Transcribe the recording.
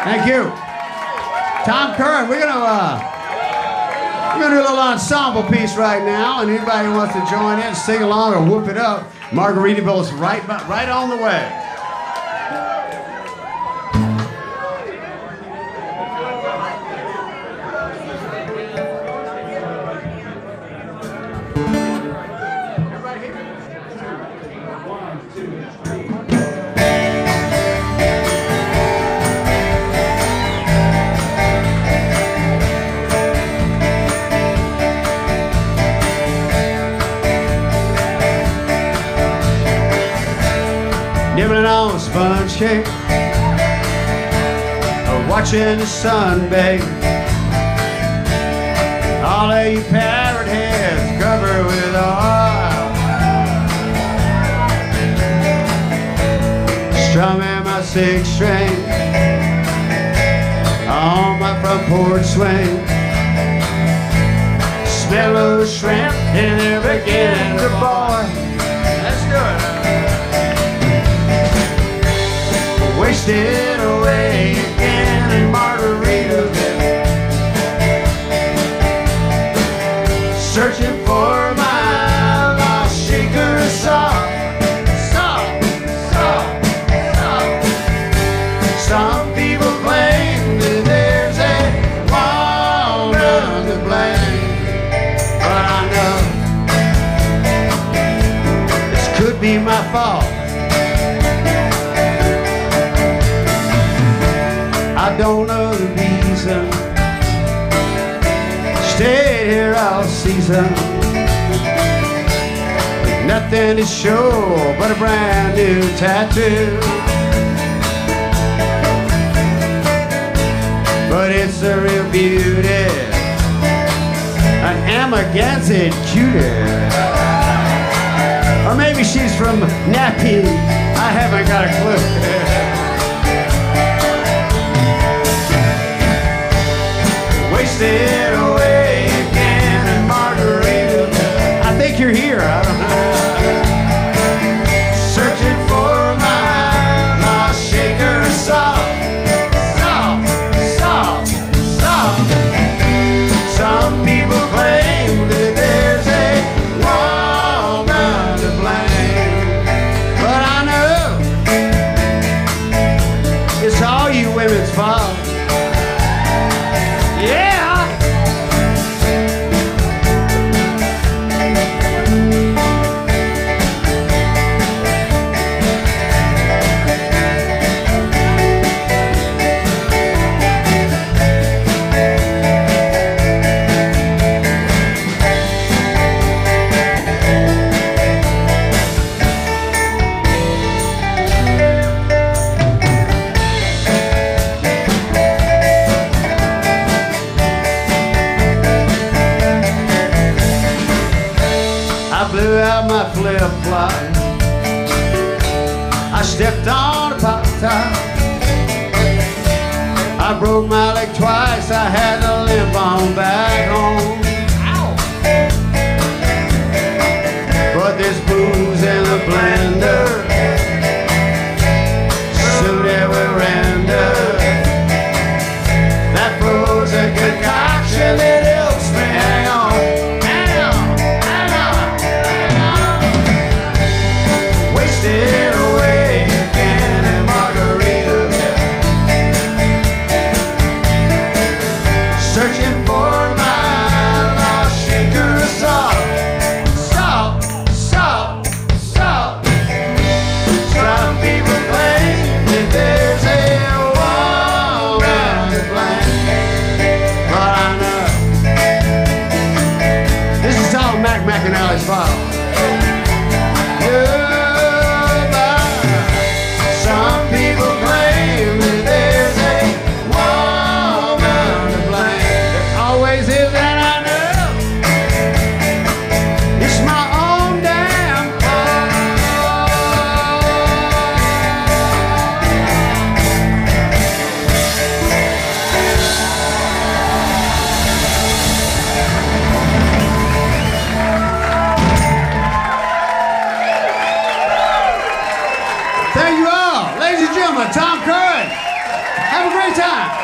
Thank you. Tom Curran, we're gonna do a little ensemble piece right now, and anybody who wants to join in, sing along, or whoop it up, Margaritaville's right on the way. Nibbling on sponge cake, watching the sun bake. All of you parrot heads covered with oil, strumming my six string on my front porch swing. Smell those shrimp and they're beginning to boil. Let's do it. Wasted away again in Margaritaville, searching for my lost shaker salt. Some people claim that there's a woman to blame, but I know this could be my fault. I don't know the reason. Stayed here all season, with nothing to show but a brand new tattoo. But it's a real beauty, an Amagansett cutie. Or maybe she's from Nappy. I haven't got a clue. Wasted away again in Margaritaville. I think you're here, I don't know. Searching for my lost shaker salt. Some people claim that there's a woman to blame, but I know it's all you women's fault. Yeah! I blew out my flip-flop, I stepped on a pop top, I broke my leg twice, I had to limp on back home. But there's booze in the blender, suited with render, that frozen concoction that helps me hang on. Wasted away again in Margaritaville, searching for my lost shaker salt. Anytime.